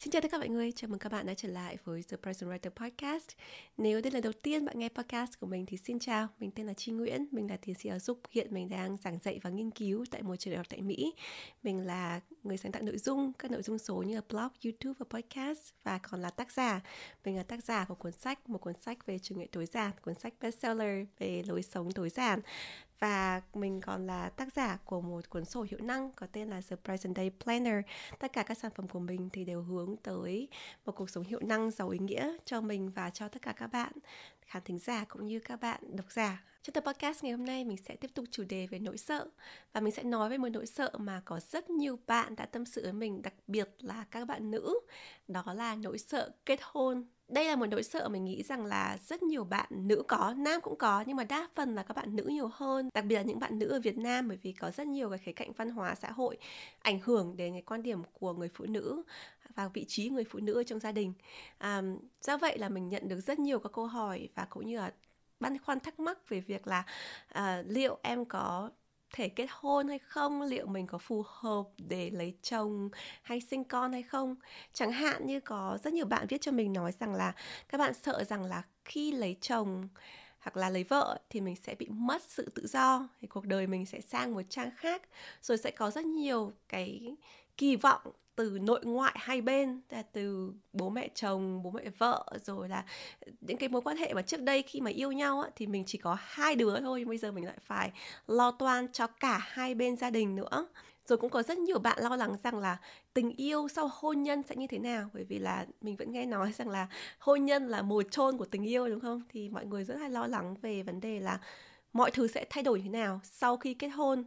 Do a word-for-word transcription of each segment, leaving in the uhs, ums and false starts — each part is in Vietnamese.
Xin chào tất cả mọi người, chào mừng các bạn đã trở lại với The Present Writer Podcast. Nếu đây là lần đầu tiên bạn nghe podcast của mình thì xin chào, mình tên là Chi Nguyễn, mình là tiến sĩ giáo dục, hiện mình đang giảng dạy và nghiên cứu tại một trường đại học tại Mỹ. Mình là người sáng tạo nội dung, các nội dung số như là blog, YouTube và podcast, và còn là tác giả. Mình là tác giả của cuốn sách, một cuốn sách về chủ nghĩa tối giản, cuốn sách bestseller về lối sống tối giản. Và mình còn là tác giả của một cuốn sổ hiệu năng có tên là The Present Day Planner. Tất cả các sản phẩm của mình thì đều hướng tới một cuộc sống hiệu năng giàu ý nghĩa cho mình và cho tất cả các bạn khán thính giả cũng như các bạn độc giả. Trong tập podcast ngày hôm nay mình sẽ tiếp tục chủ đề về nỗi sợ. Và mình sẽ nói về một nỗi sợ mà có rất nhiều bạn đã tâm sự với mình, đặc biệt là các bạn nữ. Đó là nỗi sợ kết hôn. Đây là một nỗi sợ mình nghĩ rằng là rất nhiều bạn nữ có, nam cũng có, nhưng mà đa phần là các bạn nữ nhiều hơn. Đặc biệt là những bạn nữ ở Việt Nam, bởi vì có rất nhiều cái khía cạnh văn hóa xã hội ảnh hưởng đến cái quan điểm của người phụ nữ và vị trí người phụ nữ trong gia đình. À, do vậy là mình nhận được rất nhiều các câu hỏi và cũng như là băn khoăn thắc mắc về việc là à, liệu em có thể kết hôn hay không, liệu mình có phù hợp để lấy chồng hay sinh con hay không. Chẳng hạn như có rất nhiều bạn viết cho mình nói rằng là các bạn sợ rằng là khi lấy chồng hoặc là lấy vợ thì mình sẽ bị mất sự tự do, thì cuộc đời mình sẽ sang một trang khác, rồi sẽ có rất nhiều cái kỳ vọng từ nội ngoại hai bên, là từ bố mẹ chồng, bố mẹ vợ, rồi là những cái mối quan hệ mà trước đây khi mà yêu nhau á, thì mình chỉ có hai đứa thôi, nhưng bây giờ mình lại phải lo toan cho cả hai bên gia đình nữa. Rồi cũng có rất nhiều bạn lo lắng rằng là tình yêu sau hôn nhân sẽ như thế nào, bởi vì là mình vẫn nghe nói rằng là hôn nhân là mồi chôn của tình yêu, đúng không? Thì mọi người rất là lo lắng về vấn đề là mọi thứ sẽ thay đổi thế nào sau khi kết hôn.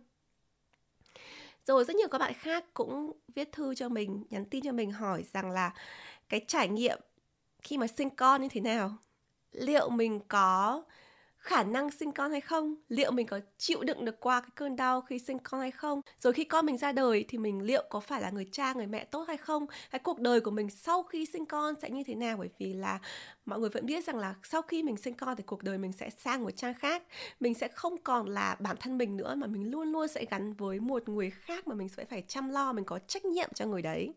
Rồi rất nhiều các bạn khác cũng viết thư cho mình, nhắn tin cho mình hỏi rằng là cái trải nghiệm khi mà sinh con như thế nào, liệu mình có khả năng sinh con hay không, liệu mình có chịu đựng được qua cái cơn đau khi sinh con hay không, rồi khi con mình ra đời thì mình liệu có phải là người cha, người mẹ tốt hay không, cái cuộc đời của mình sau khi sinh con sẽ như thế nào. Bởi vì là mọi người vẫn biết rằng là sau khi mình sinh con thì cuộc đời mình sẽ sang một trang khác, mình sẽ không còn là bản thân mình nữa, mà mình luôn luôn sẽ gắn với một người khác mà mình sẽ phải chăm lo, mình có trách nhiệm cho người đấy.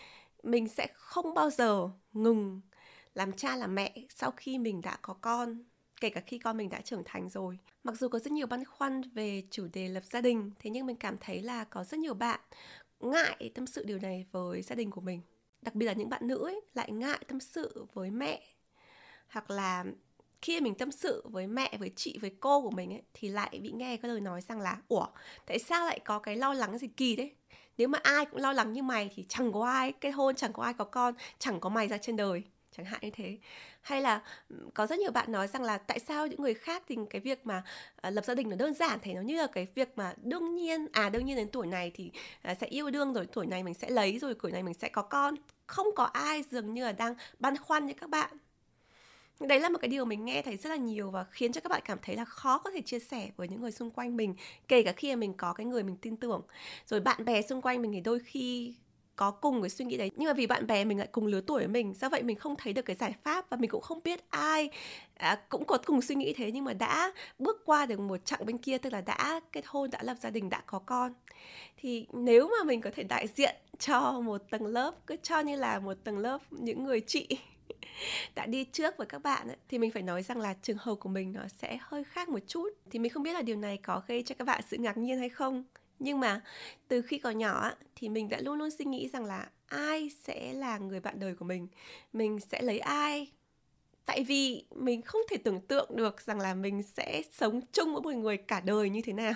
Mình sẽ không bao giờ ngừng làm cha làm mẹ sau khi mình đã có con, kể cả khi con mình đã trưởng thành rồi. Mặc dù có rất nhiều băn khoăn về chủ đề lập gia đình, thế nhưng mình cảm thấy là có rất nhiều bạn ngại tâm sự điều này với gia đình của mình. Đặc biệt là những bạn nữ ấy, lại ngại tâm sự với mẹ. Hoặc là khi mình tâm sự với mẹ, với chị, với cô của mình ấy, thì lại bị nghe cái lời nói rằng là ủa, tại sao lại có cái lo lắng gì kỳ đấy? Nếu mà ai cũng lo lắng như mày thì chẳng có ai kết hôn, chẳng có ai có con, chẳng có mày ra trên đời, chẳng hạn như thế. Hay là có rất nhiều bạn nói rằng là tại sao những người khác thì cái việc mà uh, lập gia đình nó đơn giản, thấy nó như là cái việc mà đương nhiên, à đương nhiên đến tuổi này thì uh, sẽ yêu đương, rồi tuổi này mình sẽ lấy, rồi tuổi này mình sẽ có con. Không có ai dường như là đang băn khoăn như các bạn. Đấy là một cái điều mình nghe thấy rất là nhiều và khiến cho các bạn cảm thấy là khó có thể chia sẻ với những người xung quanh mình, kể cả khi mà mình có cái người mình tin tưởng. Rồi bạn bè xung quanh mình thì đôi khi có cùng cái suy nghĩ đấy, nhưng mà vì bạn bè mình lại cùng lứa tuổi với mình, do vậy mình không thấy được cái giải pháp, và mình cũng không biết ai à, cũng có cùng suy nghĩ thế nhưng mà đã bước qua được một chặng bên kia, tức là đã kết hôn, đã lập gia đình, đã có con. Thì nếu mà mình có thể đại diện cho một tầng lớp, cứ cho như là một tầng lớp những người chị đã đi trước với các bạn ấy, thì mình phải nói rằng là trường hợp của mình nó sẽ hơi khác một chút. Thì mình không biết là điều này có gây cho các bạn sự ngạc nhiên hay không, nhưng mà từ khi còn nhỏ á, thì mình đã luôn luôn suy nghĩ rằng là ai sẽ là người bạn đời của mình, mình sẽ lấy ai. Tại vì mình không thể tưởng tượng được rằng là mình sẽ sống chung với một người cả đời như thế nào.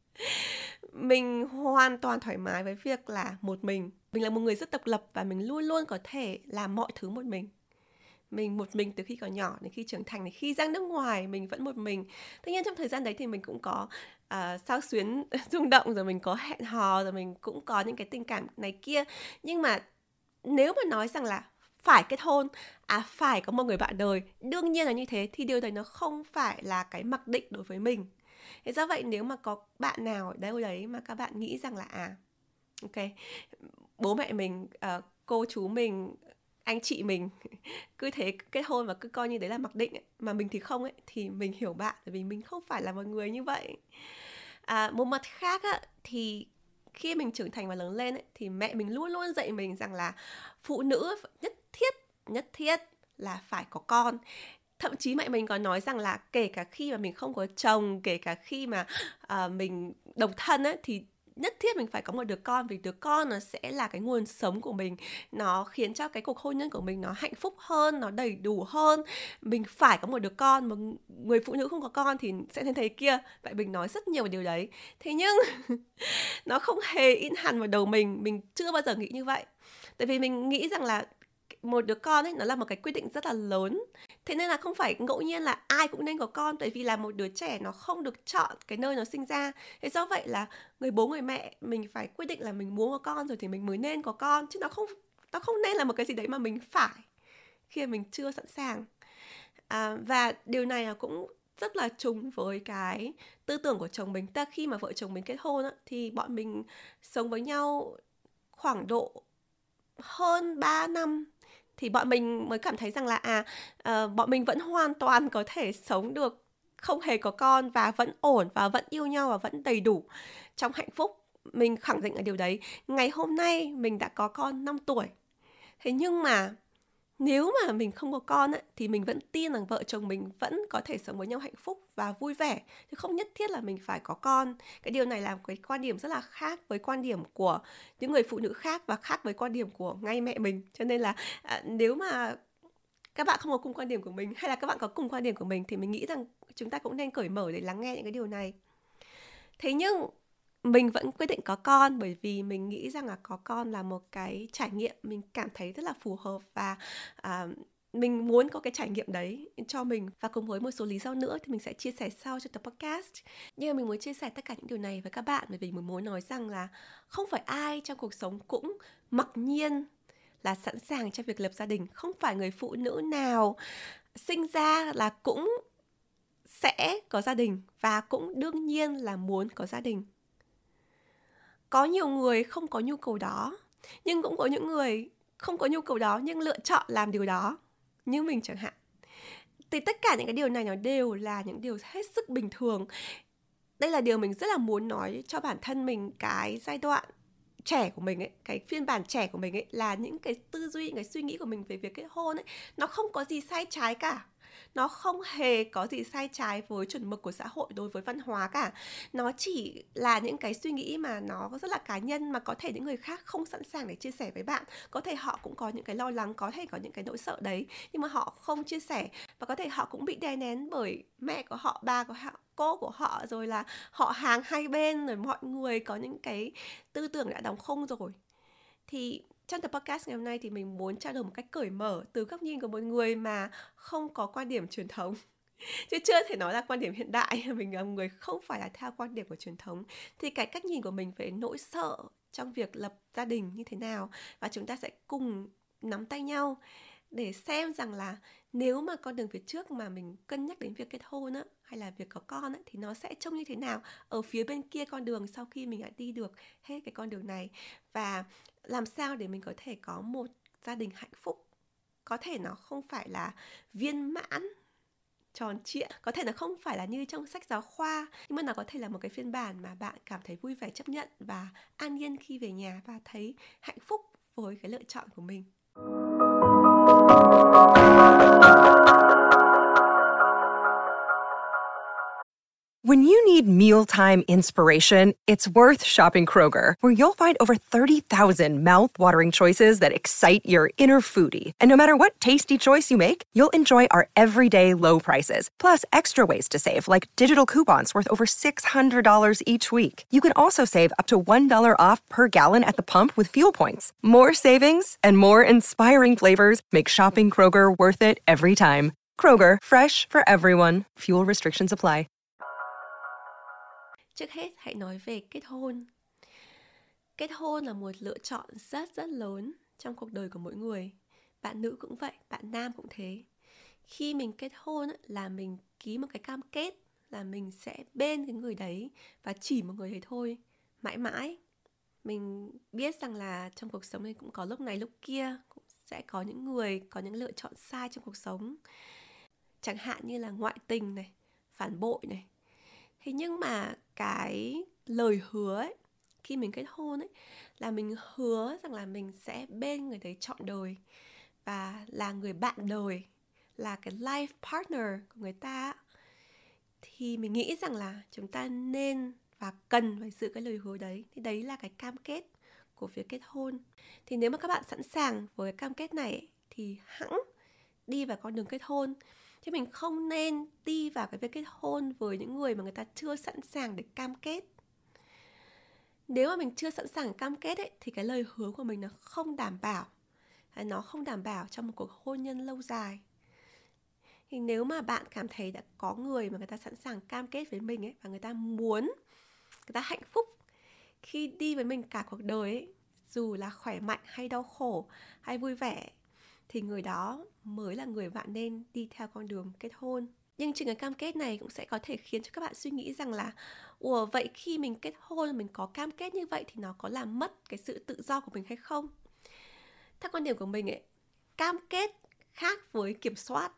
Mình hoàn toàn thoải mái với việc là một mình. Mình là một người rất độc lập và mình luôn luôn có thể làm mọi thứ một mình. Mình một mình từ khi còn nhỏ đến khi trưởng thành, đến khi ra nước ngoài mình vẫn một mình. Tuy nhiên trong thời gian đấy thì mình cũng có uh, xao xuyến rung động, rồi mình có hẹn hò, rồi mình cũng có những cái tình cảm này kia. Nhưng mà nếu mà nói rằng là phải kết hôn, à phải có một người bạn đời, đương nhiên là như thế, thì điều đấy nó không phải là cái mặc định đối với mình. Thế do vậy nếu mà có bạn nào ở đâu đấy mà các bạn nghĩ rằng là à ok, bố mẹ mình, uh, cô chú mình, anh chị mình cứ thế kết hôn và cứ coi như đấy là mặc định ấy, mà mình thì không ấy, thì mình hiểu bạn, bởi vì mình không phải là một người như vậy. À, một mặt khác á, thì khi mình trưởng thành và lớn lên ấy, thì mẹ mình luôn luôn dạy mình rằng là phụ nữ nhất thiết, nhất thiết là phải có con. Thậm chí mẹ mình còn nói rằng là kể cả khi mà mình không có chồng, kể cả khi mà uh, mình độc thân ấy, thì nhất thiết mình phải có một đứa con, vì đứa con nó sẽ là cái nguồn sống của mình, nó khiến cho cái cuộc hôn nhân của mình nó hạnh phúc hơn, nó đầy đủ hơn. Mình phải có một đứa con, mà người phụ nữ không có con thì sẽ thế thế kia. Vậy mình nói rất nhiều điều đấy. Thế nhưng nó không hề in hẳn vào đầu mình, mình chưa bao giờ nghĩ như vậy. Tại vì mình nghĩ rằng là một đứa con ấy, nó là một cái quyết định rất là lớn. Thế nên là không phải ngẫu nhiên là ai cũng nên có con. Tại vì là một đứa trẻ nó không được chọn cái nơi nó sinh ra. Thế do vậy là người bố người mẹ mình phải quyết định là mình muốn có con rồi thì mình mới nên có con. Chứ nó không, nó không nên là một cái gì đấy mà mình phải khi mà mình chưa sẵn sàng. à, Và điều này là cũng rất là trùng với cái tư tưởng của chồng mình. Ta khi mà vợ chồng mình kết hôn á, thì bọn mình sống với nhau khoảng độ hơn ba năm thì bọn mình mới cảm thấy rằng là à uh, bọn mình vẫn hoàn toàn có thể sống được không hề có con và vẫn ổn và vẫn yêu nhau và vẫn đầy đủ trong hạnh phúc. Mình khẳng định ở điều đấy. Ngày hôm nay mình đã có con năm tuổi. Thế nhưng mà nếu mà mình không có con ấy, thì mình vẫn tin rằng vợ chồng mình vẫn có thể sống với nhau hạnh phúc và vui vẻ, chứ không nhất thiết là mình phải có con. Cái điều này là một cái quan điểm rất là khác với quan điểm của những người phụ nữ khác và khác với quan điểm của ngay mẹ mình. Cho nên là à, nếu mà các bạn không có cùng quan điểm của mình hay là các bạn có cùng quan điểm của mình thì mình nghĩ rằng chúng ta cũng nên cởi mở để lắng nghe những cái điều này. Thế nhưng mình vẫn quyết định có con bởi vì mình nghĩ rằng là có con là một cái trải nghiệm mình cảm thấy rất là phù hợp và à, mình muốn có cái trải nghiệm đấy cho mình. Và cùng với một số lý do nữa thì mình sẽ chia sẻ sau cho tập podcast. Nhưng mà mình muốn chia sẻ tất cả những điều này với các bạn bởi vì mình muốn nói rằng là không phải ai trong cuộc sống cũng mặc nhiên là sẵn sàng cho việc lập gia đình. Không phải người phụ nữ nào sinh ra là cũng sẽ có gia đình và cũng đương nhiên là muốn có gia đình. Có nhiều người không có nhu cầu đó, nhưng cũng có những người không có nhu cầu đó nhưng lựa chọn làm điều đó, như mình chẳng hạn. Thì tất cả những cái điều này nó đều là những điều hết sức bình thường. Đây là điều mình rất là muốn nói cho bản thân mình. Cái giai đoạn trẻ của mình ấy, cái phiên bản trẻ của mình ấy, là những cái tư duy, những cái suy nghĩ của mình về việc kết hôn ấy, nó không có gì sai trái cả. Nó không hề có gì sai trái với chuẩn mực của xã hội đối với văn hóa cả. Nó chỉ là những cái suy nghĩ mà nó rất là cá nhân, mà có thể những người khác không sẵn sàng để chia sẻ với bạn. Có thể họ cũng có những cái lo lắng, có thể có những cái nỗi sợ đấy, nhưng mà họ không chia sẻ. Và có thể họ cũng bị đè nén bởi mẹ của họ, ba của họ, cô của họ, rồi là họ hàng hai bên, rồi mọi người có những cái tư tưởng đã đóng khung rồi. Thì trong tập podcast ngày hôm nay thì mình muốn trao đổi một cách cởi mở từ góc nhìn của một người mà không có quan điểm truyền thống. Chứ chưa thể nói là quan điểm hiện đại. Mình là một người không phải là theo quan điểm của truyền thống. Thì cái cách nhìn của mình về nỗi sợ trong việc lập gia đình như thế nào. Và chúng ta sẽ cùng nắm tay nhau để xem rằng là nếu mà con đường phía trước mà mình cân nhắc đến việc kết hôn á, hay là việc có con á, thì nó sẽ trông như thế nào ở phía bên kia con đường sau khi mình đã đi được hết cái con đường này. Và làm sao để mình có thể có một gia đình hạnh phúc. Có thể nó không phải là viên mãn, tròn trịa, có thể nó không phải là như trong sách giáo khoa, nhưng mà nó có thể là một cái phiên bản mà bạn cảm thấy vui vẻ chấp nhận và an yên khi về nhà và thấy hạnh phúc với cái lựa chọn của mình. When you need mealtime inspiration, it's worth shopping Kroger, where you'll find over thirty thousand mouth-watering choices that excite your inner foodie. And no matter what tasty choice you make, you'll enjoy our everyday low prices, plus extra ways to save, like digital coupons worth over six hundred dollars each week. You can also save up to one dollar off per gallon at the pump with fuel points. More savings and more inspiring flavors make shopping Kroger worth it every time. Kroger, fresh for everyone. Fuel restrictions apply. Trước hết hãy nói về kết hôn. Kết hôn là một lựa chọn rất rất lớn trong cuộc đời của mỗi người. Bạn nữ cũng vậy, bạn nam cũng thế. Khi mình kết hôn là mình ký một cái cam kết là mình sẽ bên cái người đấy và chỉ một người đấy thôi, mãi mãi. Mình biết rằng là trong cuộc sống này cũng có lúc này lúc kia, cũng sẽ có những người có những lựa chọn sai trong cuộc sống. Chẳng hạn như là ngoại tình này, phản bội này. Thế nhưng mà cái lời hứa ấy, khi mình kết hôn ấy, là mình hứa rằng là mình sẽ bên người đấy trọn đời và là người bạn đời, là cái life partner của người ta, thì mình nghĩ rằng là chúng ta nên và cần phải giữ cái lời hứa đấy. Thì đấy là cái cam kết của việc kết hôn. Thì nếu mà các bạn sẵn sàng với cam kết này thì hẵng đi vào con đường kết hôn. Chứ mình không nên đi vào cái việc kết hôn với những người mà người ta chưa sẵn sàng để cam kết. Nếu mà mình chưa sẵn sàng cam kết ấy, thì cái lời hứa của mình nó không đảm bảo. Nó không đảm bảo trong một cuộc hôn nhân lâu dài. Thì nếu mà bạn cảm thấy đã có người mà người ta sẵn sàng cam kết với mình ấy, và người ta muốn, người ta hạnh phúc khi đi với mình cả cuộc đời ấy, dù là khỏe mạnh hay đau khổ hay vui vẻ, thì người đó mới là người bạn nên đi theo con đường kết hôn. Nhưng chính cái cam kết này cũng sẽ có thể khiến cho các bạn suy nghĩ rằng là ủa, vậy khi mình kết hôn, mình có cam kết như vậy thì nó có làm mất cái sự tự do của mình hay không? Theo quan điểm của mình ấy, cam kết khác với kiểm soát.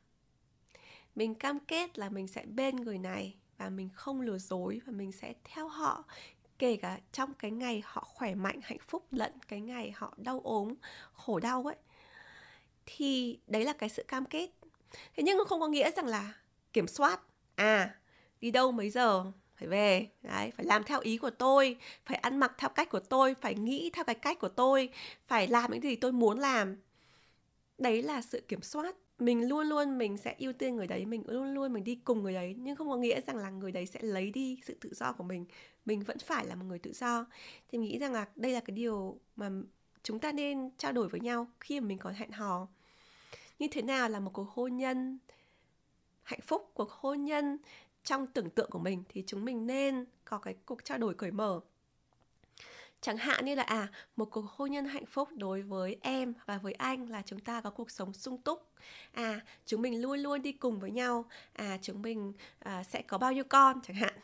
Mình cam kết là mình sẽ bên người này và mình không lừa dối, và mình sẽ theo họ kể cả trong cái ngày họ khỏe mạnh, hạnh phúc, lẫn cái ngày họ đau ốm, khổ đau ấy. Thì đấy là cái sự cam kết. Thế nhưng nó không có nghĩa rằng là kiểm soát. À, đi đâu mấy giờ phải về, đấy, phải làm theo ý của tôi, phải ăn mặc theo cách của tôi, phải nghĩ theo cái cách của tôi, phải làm những gì tôi muốn làm. Đấy là sự kiểm soát. Mình luôn luôn mình sẽ ưu tiên người đấy, mình luôn luôn mình đi cùng người đấy, nhưng không có nghĩa rằng là người đấy sẽ lấy đi sự tự do của mình. Mình vẫn phải là một người tự do. Thì mình nghĩ rằng là đây là cái điều mà chúng ta nên trao đổi với nhau khi mà mình còn hẹn hò. Như thế nào là một cuộc hôn nhân hạnh phúc, cuộc hôn nhân trong tưởng tượng của mình, thì chúng mình nên có cái cuộc trao đổi cởi mở. Chẳng hạn như là à, một cuộc hôn nhân hạnh phúc đối với em và với anh là chúng ta có cuộc sống sung túc. À, chúng mình luôn luôn đi cùng với nhau. À, chúng mình à, sẽ có bao nhiêu con chẳng hạn.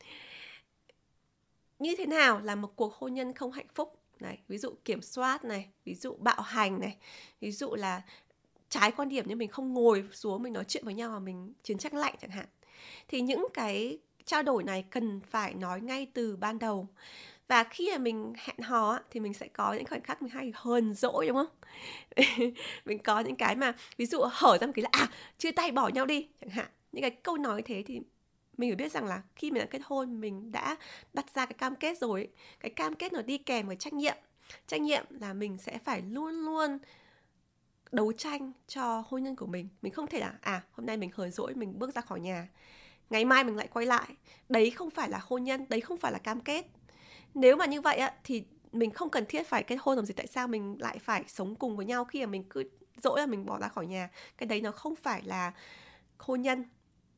Như thế nào là một cuộc hôn nhân không hạnh phúc? Này, ví dụ kiểm soát này, ví dụ bạo hành này, ví dụ là trái quan điểm như mình không ngồi xuống mình nói chuyện với nhau mà mình chiến tranh lạnh chẳng hạn. Thì những cái trao đổi này cần phải nói ngay từ ban đầu. Và khi mà mình hẹn hò thì mình sẽ có những khoảnh khắc mình hay hờn dỗi, đúng không? Mình có những cái mà ví dụ hở ra một cái là à, chia tay bỏ nhau đi chẳng hạn. Những cái câu nói thế thì mình phải biết rằng là khi mình đã kết hôn, mình đã đặt ra cái cam kết rồi. Cái cam kết nó đi kèm với trách nhiệm. Trách nhiệm là mình sẽ phải luôn luôn đấu tranh cho hôn nhân của mình. Mình không thể là à, hôm nay mình hờn dỗi, mình bước ra khỏi nhà, ngày mai mình lại quay lại. Đấy không phải là hôn nhân, đấy không phải là cam kết. Nếu mà như vậy á, thì mình không cần thiết phải kết hôn làm gì. Tại sao mình lại phải sống cùng với nhau khi mà mình cứ dỗi là mình bỏ ra khỏi nhà? Cái đấy nó không phải là hôn nhân.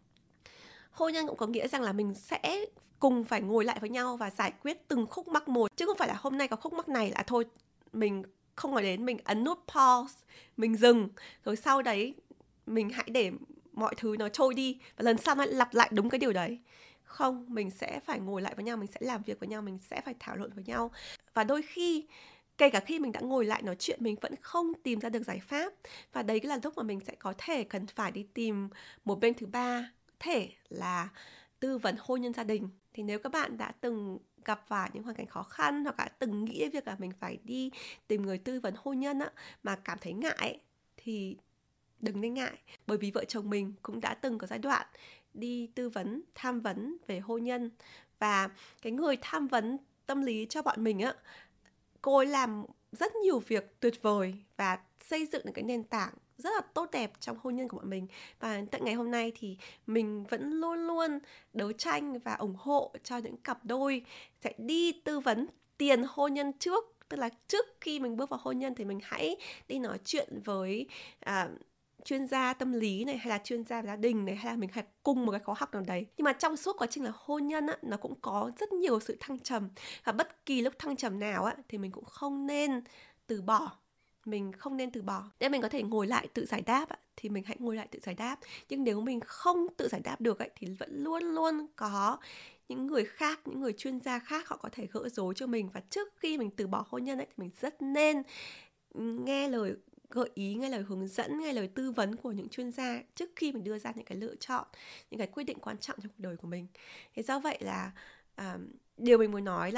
Hôn nhân cũng có nghĩa rằng là mình sẽ cùng phải ngồi lại với nhau và giải quyết từng khúc mắc một. Chứ không phải là hôm nay có khúc mắc này là thôi mình không nói đến, mình ấn nút pause, mình dừng, rồi sau đấy mình hãy để mọi thứ nó trôi đi và lần sau lại lặp lại đúng cái điều đấy. Không, mình sẽ phải ngồi lại với nhau, mình sẽ làm việc với nhau, mình sẽ phải thảo luận với nhau. Và đôi khi, kể cả khi mình đã ngồi lại nói chuyện, mình vẫn không tìm ra được giải pháp. Và đấy là lúc mà mình sẽ có thể cần phải đi tìm một bên thứ ba, có thể là tư vấn hôn nhân gia đình. Thì nếu các bạn đã từng gặp phải những hoàn cảnh khó khăn hoặc đã từng nghĩ đến việc là mình phải đi tìm người tư vấn hôn nhân á, mà cảm thấy ngại thì đừng nên ngại. Bởi vì vợ chồng mình cũng đã từng có giai đoạn đi tư vấn, tham vấn về hôn nhân. Và cái người tham vấn tâm lý cho bọn mình á, cô ấy làm rất nhiều việc tuyệt vời và xây dựng được cái nền tảng rất là tốt đẹp trong hôn nhân của bọn mình. Và tận ngày hôm nay thì mình vẫn luôn luôn đấu tranh và ủng hộ cho những cặp đôi sẽ đi tư vấn tiền hôn nhân trước. Tức là trước khi mình bước vào hôn nhân thì mình hãy đi nói chuyện với à, chuyên gia tâm lý này, hay là chuyên gia gia đình này, hay là mình hay cùng một cái khóa học nào đấy. Nhưng mà trong suốt quá trình là hôn nhân á, nó cũng có rất nhiều sự thăng trầm. Và bất kỳ lúc thăng trầm nào á, thì mình cũng không nên từ bỏ. Mình không nên từ bỏ. Nếu mình có thể ngồi lại tự giải đáp á, thì mình hãy ngồi lại tự giải đáp. Nhưng nếu mình không tự giải đáp được ấy, thì vẫn luôn luôn có những người khác, những người chuyên gia khác họ có thể gỡ rối cho mình. Và trước khi mình từ bỏ hôn nhân ấy, thì mình rất nên nghe lời gợi ý, nghe lời hướng dẫn, nghe lời tư vấn của những chuyên gia trước khi mình đưa ra những cái lựa chọn, những cái quyết định quan trọng trong cuộc đời của mình. Thế do vậy là à, điều mình muốn nói là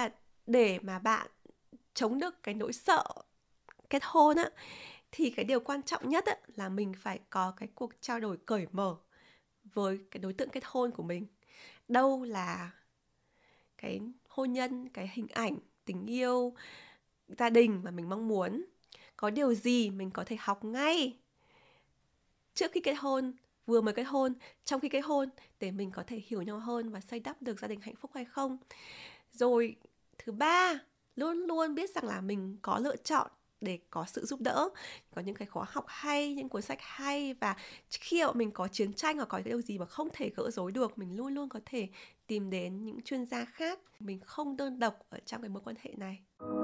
để mà bạn chống được cái nỗi sợ kết hôn á, thì cái điều quan trọng nhất á, là mình phải có cái cuộc trao đổi cởi mở với cái đối tượng kết hôn của mình. Đâu là cái hôn nhân, cái hình ảnh, tình yêu, gia đình mà mình mong muốn. Có điều gì mình có thể học ngay trước khi kết hôn, vừa mới kết hôn, trong khi kết hôn, để mình có thể hiểu nhau hơn và xây đắp được gia đình hạnh phúc hay không. Rồi thứ ba, luôn luôn biết rằng là mình có lựa chọn để có sự giúp đỡ, có những cái khóa học hay, những cuốn sách hay, và khi mà mình có chiến tranh hoặc có cái điều gì mà không thể gỡ rối được, mình luôn luôn có thể tìm đến những chuyên gia khác. Mình không đơn độc ở trong cái mối quan hệ này.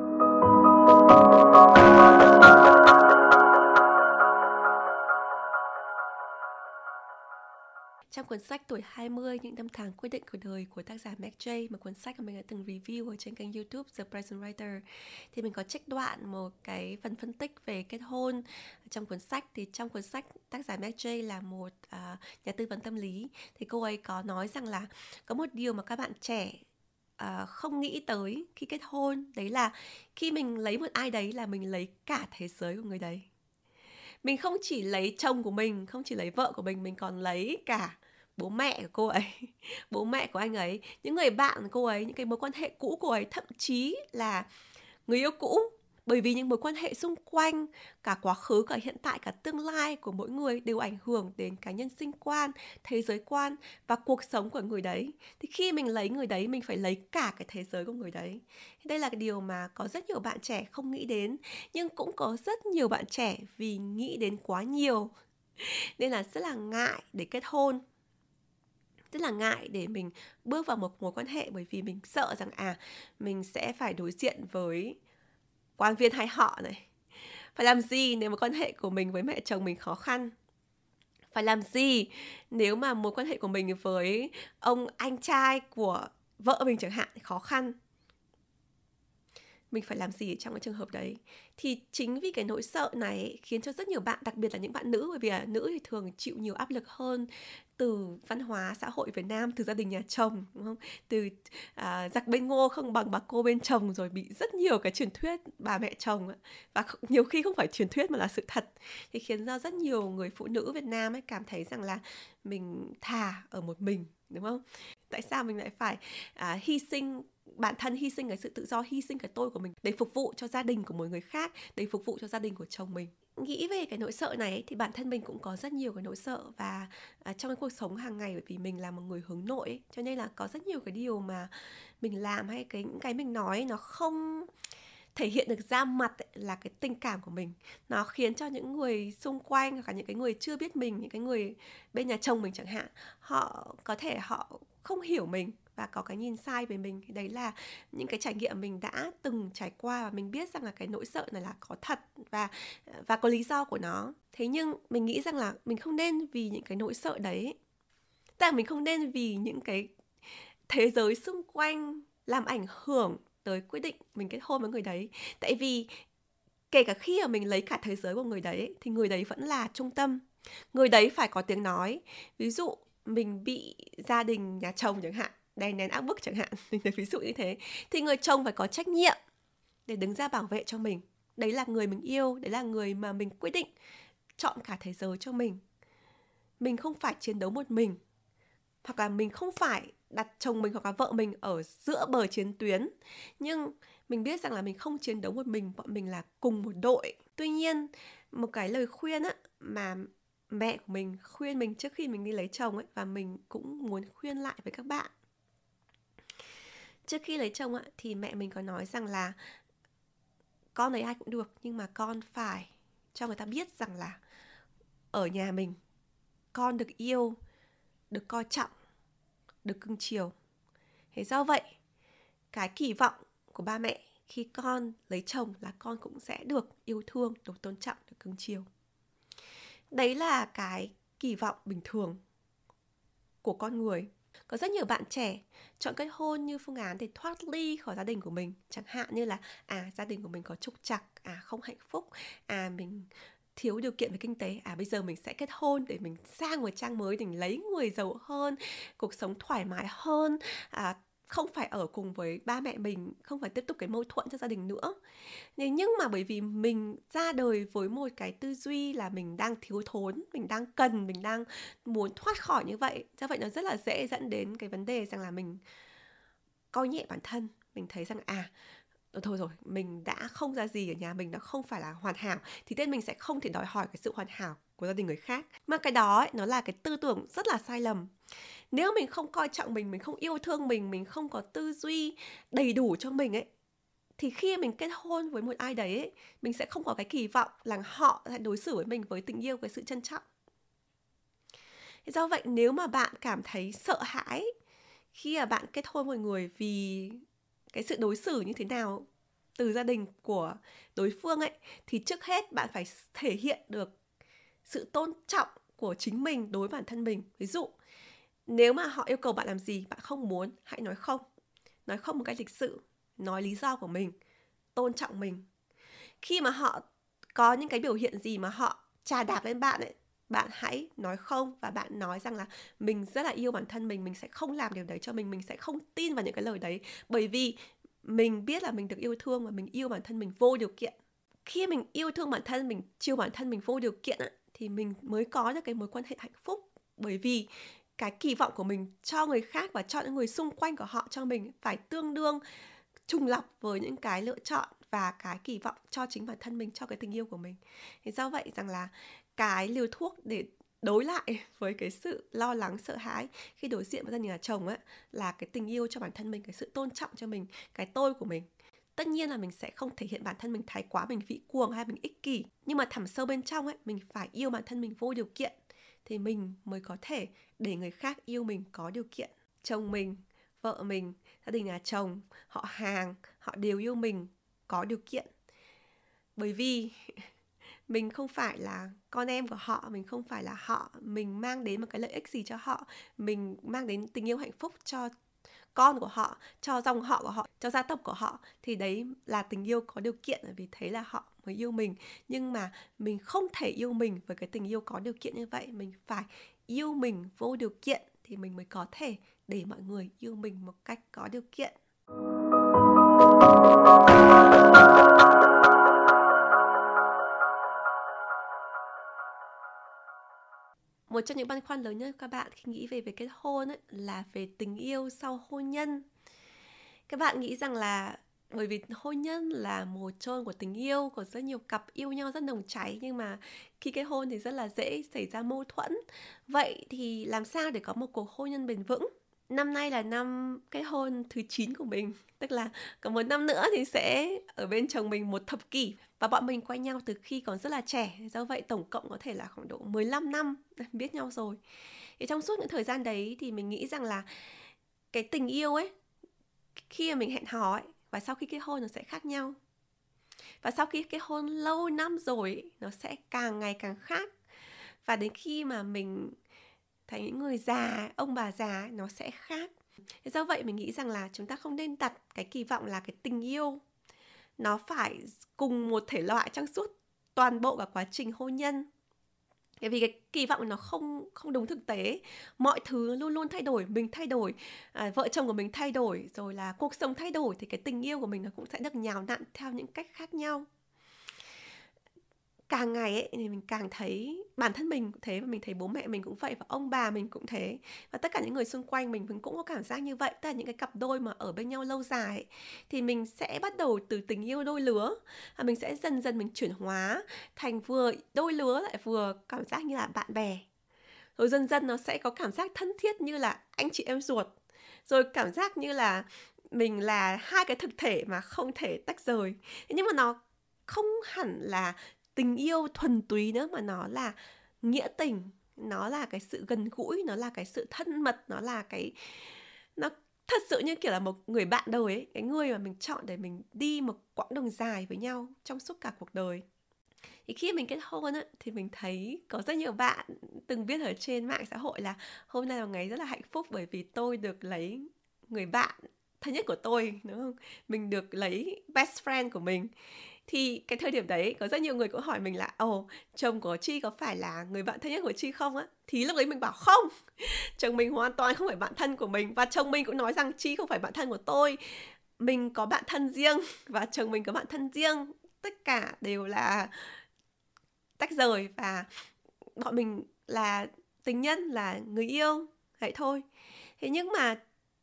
Trong cuốn sách Tuổi hai mươi, những năm tháng quyết định cuộc đời của tác giả Meg Jay, một cuốn sách mà mình đã từng review ở trên kênh YouTube The Present Writer, thì mình có trích đoạn một cái phần phân tích về kết hôn trong cuốn sách. Thì trong cuốn sách, tác giả Meg Jay là một uh, nhà tư vấn tâm lý. Thì cô ấy có nói rằng là có một điều mà các bạn trẻ uh, không nghĩ tới khi kết hôn, đấy là khi mình lấy một ai đấy là mình lấy cả thế giới của người đấy. Mình không chỉ lấy chồng của mình, không chỉ lấy vợ của mình, mình còn lấy cả bố mẹ của cô ấy, bố mẹ của anh ấy, những người bạn của cô ấy, những cái mối quan hệ cũ của cô ấy, thậm chí là người yêu cũ. Bởi vì những mối quan hệ xung quanh, cả quá khứ, cả hiện tại, cả tương lai của mỗi người đều ảnh hưởng đến cái nhân sinh quan, thế giới quan và cuộc sống của người đấy. Thì khi mình lấy người đấy, mình phải lấy cả cái thế giới của người đấy. Đây là cái điều mà có rất nhiều bạn trẻ không nghĩ đến. Nhưng cũng có rất nhiều bạn trẻ vì nghĩ đến quá nhiều nên là rất là ngại để kết hôn, rất là ngại để mình bước vào một mối quan hệ, bởi vì mình sợ rằng à mình sẽ phải đối diện với quan viên hai họ này, phải làm gì nếu mối quan hệ của mình với mẹ chồng mình khó khăn, phải làm gì nếu mà mối quan hệ của mình với ông anh trai của vợ mình chẳng hạn khó khăn, mình phải làm gì trong cái trường hợp đấy. Thì chính vì cái nỗi sợ này khiến cho rất nhiều bạn, đặc biệt là những bạn nữ, bởi vì là nữ thì thường chịu nhiều áp lực hơn từ văn hóa xã hội Việt Nam, từ gia đình nhà chồng, đúng không? Từ à, giặc bên ngô không bằng bà cô bên chồng, rồi bị rất nhiều cái truyền thuyết bà mẹ chồng, và nhiều khi không phải truyền thuyết mà là sự thật, thì khiến ra rất nhiều người phụ nữ Việt Nam ấy cảm thấy rằng là mình thà ở một mình, đúng không? Tại sao mình lại phải à, hy sinh bản thân, hy sinh cái sự tự do, hy sinh cái tôi của mình để phục vụ cho gia đình của một người khác, để phục vụ cho gia đình của chồng mình. Nghĩ về cái nỗi sợ này thì bản thân mình cũng có rất nhiều cái nỗi sợ, và à, trong cái cuộc sống hàng ngày, bởi vì mình là một người hướng nội ấy, cho nên là có rất nhiều cái điều mà mình làm hay cái những cái mình nói nó không thể hiện được ra mặt ấy, là cái tình cảm của mình. Nó khiến cho những người xung quanh, hoặc là những cái người chưa biết mình, những cái người bên nhà chồng mình chẳng hạn, họ có thể họ không hiểu mình và có cái nhìn sai về mình. Đấy là những cái trải nghiệm mình đã từng trải qua, và mình biết rằng là cái nỗi sợ này là có thật và, và có lý do của nó. Thế nhưng mình nghĩ rằng là mình không nên vì những cái nỗi sợ đấy, tức là mình không nên vì những cái thế giới xung quanh làm ảnh hưởng tới quyết định mình kết hôn với người đấy. Tại vì kể cả khi mà mình lấy cả thế giới của người đấy, thì người đấy vẫn là trung tâm. Người đấy phải có tiếng nói. Ví dụ mình bị gia đình nhà chồng chẳng hạn đè nén áp bức chẳng hạn, mình lấy ví dụ như thế, thì người chồng phải có trách nhiệm để đứng ra bảo vệ cho mình. Đấy là người mình yêu, đấy là người mà mình quyết định chọn cả thế giới cho mình. Mình không phải chiến đấu một mình, hoặc là mình không phải đặt chồng mình hoặc là vợ mình ở giữa bờ chiến tuyến. Nhưng mình biết rằng là mình không chiến đấu một mình, bọn mình là cùng một đội. Tuy nhiên, một cái lời khuyên á, mà mẹ của mình khuyên mình trước khi mình đi lấy chồng ấy, và mình cũng muốn khuyên lại với các bạn. Trước khi lấy chồng á, thì mẹ mình có nói rằng là con lấy ai cũng được, nhưng mà con phải cho người ta biết rằng là ở nhà mình con được yêu, được coi trọng, được cưng chiều. Thế do vậy, cái kỳ vọng của ba mẹ khi con lấy chồng là con cũng sẽ được yêu thương, được tôn trọng, được cưng chiều. Đấy là cái kỳ vọng bình thường của con người. Có rất nhiều bạn trẻ chọn kết hôn như phương án để thoát ly khỏi gia đình của mình. Chẳng hạn như là à gia đình của mình có trục trặc, à không hạnh phúc, à mình thiếu điều kiện về kinh tế, à bây giờ mình sẽ kết hôn để mình sang một trang mới, để mình lấy người giàu hơn, cuộc sống thoải mái hơn, à, không phải ở cùng với ba mẹ mình, không phải tiếp tục cái mâu thuẫn trong gia đình nữa. Nhưng mà bởi vì mình ra đời với một cái tư duy là mình đang thiếu thốn, mình đang cần, mình đang muốn thoát khỏi như vậy. Do vậy nó rất là dễ dẫn đến cái vấn đề rằng là mình coi nhẹ bản thân. Mình thấy rằng à, thôi rồi, mình đã không ra gì ở nhà mình, nó không phải là hoàn hảo, thì nên mình sẽ không thể đòi hỏi cái sự hoàn hảo của gia đình người khác. Mà cái đó ấy, nó là cái tư tưởng rất là sai lầm. Nếu mình không coi trọng mình, mình không yêu thương mình, mình không có tư duy đầy đủ cho mình ấy, thì khi mình kết hôn với một ai đấy ấy, mình sẽ không có cái kỳ vọng là họ sẽ đối xử với mình với tình yêu, với sự trân trọng. Do vậy nếu mà bạn cảm thấy sợ hãi khi mà bạn kết hôn với một người vì cái sự đối xử như thế nào từ gia đình của đối phương ấy, thì trước hết bạn phải thể hiện được sự tôn trọng của chính mình đối với bản thân mình. Ví dụ, nếu mà họ yêu cầu bạn làm gì bạn không muốn, hãy nói không. Nói không một cách lịch sự, nói lý do của mình, tôn trọng mình. Khi mà họ có những cái biểu hiện gì mà họ chà đạp lên bạn ấy, bạn hãy nói không và bạn nói rằng là mình rất là yêu bản thân mình, mình sẽ không làm điều đấy cho mình, mình sẽ không tin vào những cái lời đấy, bởi vì mình biết là mình được yêu thương và mình yêu bản thân mình vô điều kiện. Khi mình yêu thương bản thân mình, chiều bản thân mình vô điều kiện ấy, thì mình mới có được cái mối quan hệ hạnh phúc. Bởi vì cái kỳ vọng của mình cho người khác và cho những người xung quanh của họ cho mình phải tương đương trùng lặp với những cái lựa chọn và cái kỳ vọng cho chính bản thân mình, cho cái tình yêu của mình. Thì do vậy rằng là cái liều thuốc để đối lại với cái sự lo lắng, sợ hãi khi đối diện với gia đình nhà chồng ấy, là cái tình yêu cho bản thân mình, cái sự tôn trọng cho mình, cái tôi của mình. Tất nhiên là mình sẽ không thể hiện bản thân mình thái quá, mình vĩ cuồng hay mình ích kỷ. Nhưng mà thẳm sâu bên trong ấy, mình phải yêu bản thân mình vô điều kiện, thì mình mới có thể để người khác yêu mình có điều kiện. Chồng mình, vợ mình, gia đình nhà chồng, họ hàng, họ đều yêu mình có điều kiện. Bởi vì mình không phải là con em của họ, mình không phải là họ, mình mang đến một cái lợi ích gì cho họ, mình mang đến tình yêu hạnh phúc cho con của họ, cho dòng họ của họ, cho gia tộc của họ, thì đấy là tình yêu có điều kiện, vì thế là họ mới yêu mình. Nhưng mà mình không thể yêu mình với cái tình yêu có điều kiện như vậy, mình phải yêu mình vô điều kiện thì mình mới có thể để mọi người yêu mình một cách có điều kiện. Một trong những băn khoăn lớn nhất của các bạn khi nghĩ về việc kết hôn ấy, là về tình yêu sau hôn nhân. Các bạn nghĩ rằng là bởi vì hôn nhân là một chôn của tình yêu, có rất nhiều cặp yêu nhau rất nồng cháy, nhưng mà khi kết hôn thì rất là dễ xảy ra mâu thuẫn. Vậy thì làm sao để có một cuộc hôn nhân bền vững? Năm nay là năm kết hôn thứ chín của mình, tức là có một năm nữa thì sẽ ở bên chồng mình một thập kỷ. Và bọn mình quen nhau từ khi còn rất là trẻ, do vậy tổng cộng có thể là khoảng độ mười lăm năm biết nhau rồi. Thì trong suốt những thời gian đấy thì mình nghĩ rằng là cái tình yêu ấy, khi mà mình hẹn hò ấy, và sau khi kết hôn nó sẽ khác nhau. Và sau khi kết hôn lâu năm rồi, nó sẽ càng ngày càng khác. Và đến khi mà mình thấy những người già, ông bà già, nó sẽ khác. Thế do vậy mình nghĩ rằng là chúng ta không nên đặt cái kỳ vọng là cái tình yêu nó phải cùng một thể loại trong suốt toàn bộ cả quá trình hôn nhân. Bởi vì cái kỳ vọng nó không, không đúng thực tế. Mọi thứ luôn luôn thay đổi, mình thay đổi, à, vợ chồng của mình thay đổi, rồi là cuộc sống thay đổi, thì cái tình yêu của mình nó cũng sẽ được nhào nặn theo những cách khác nhau. Càng ngày ấy, thì mình càng thấy bản thân mình cũng thế, và mình thấy bố mẹ mình cũng vậy, và ông bà mình cũng thế, và tất cả những người xung quanh mình mình cũng có cảm giác như vậy. Tức là những cái cặp đôi mà ở bên nhau lâu dài ấy, thì mình sẽ bắt đầu từ tình yêu đôi lứa, và mình sẽ dần dần mình chuyển hóa thành vừa đôi lứa lại vừa cảm giác như là bạn bè, rồi dần dần nó sẽ có cảm giác thân thiết như là anh chị em ruột, rồi cảm giác như là mình là hai cái thực thể mà không thể tách rời. Nhưng mà nó không hẳn là tình yêu thuần túy nữa, mà nó là nghĩa tình, nó là cái sự gần gũi, nó là cái sự thân mật, nó là cái, nó thật sự như kiểu là một người bạn đời ấy, cái người mà mình chọn để mình đi một quãng đường dài với nhau trong suốt cả cuộc đời. Thì khi mình kết hôn ấy, thì mình thấy có rất nhiều bạn từng viết ở trên mạng xã hội là hôm nay là một ngày rất là hạnh phúc bởi vì tôi được lấy người bạn thân nhất của tôi, đúng không? Mình được lấy best friend của mình. Thì cái thời điểm đấy có rất nhiều người cũng hỏi mình là ồ, chồng của Chi có phải là người bạn thân nhất của Chi không á? Thì lúc đấy mình bảo không, chồng mình hoàn toàn không phải bạn thân của mình. Và chồng mình cũng nói rằng Chi không phải bạn thân của tôi. Mình có bạn thân riêng và chồng mình có bạn thân riêng. Tất cả đều là tách rời và bọn mình là tình nhân, là người yêu, vậy thôi. Thế nhưng mà